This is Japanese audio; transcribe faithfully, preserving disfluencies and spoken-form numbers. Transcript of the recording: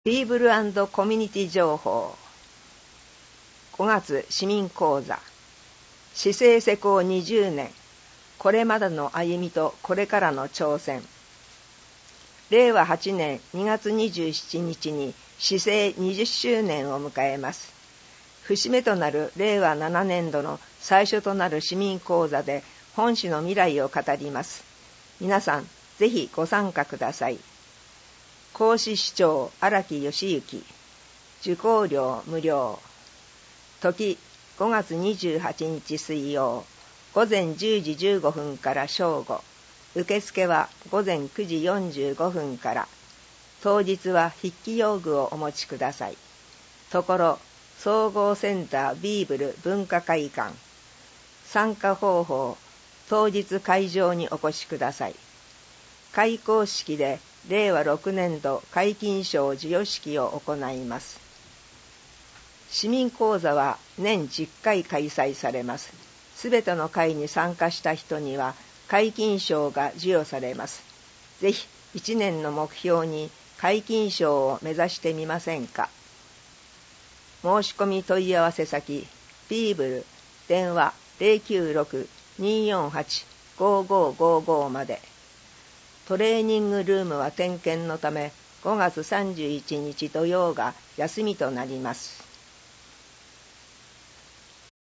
ビーブル&コミュニティ情報。ごがつ市民講座。市政施行にじゅうねん。これまでの歩みとこれからの挑戦。れいわはちねんにがつにじゅうしちにちに市政にじゅっしゅうねんを迎えます。節目となるれいわななねんどの最初となる市民講座で本市の未来を語ります。皆さん、ぜひご参加ください。講師市長荒木義行。受講料無料。時ごがつにじゅうはちにち水曜、午前じゅうじじゅうごふんから正午。受付は午前くじよんじゅうごふんから。当日は筆記用具をお持ちください。ところ総合センタービーブル文化会館。参加方法、当日会場にお越しください。開講式でれいわろくねんど皆勤賞授与式を行います。市民講座は年じゅっかい開催されます。すべての会に参加した人には皆勤賞が授与されます。ぜひいちねんの目標に皆勤賞を目指してみませんか。申し込み問い合わせ先、ビーブル、電話 ゼロきゅうろく にーよんはち ごーごーごーごー まで。トレーニングルームは点検のためごがつさんじゅういちにち土曜が休みとなります。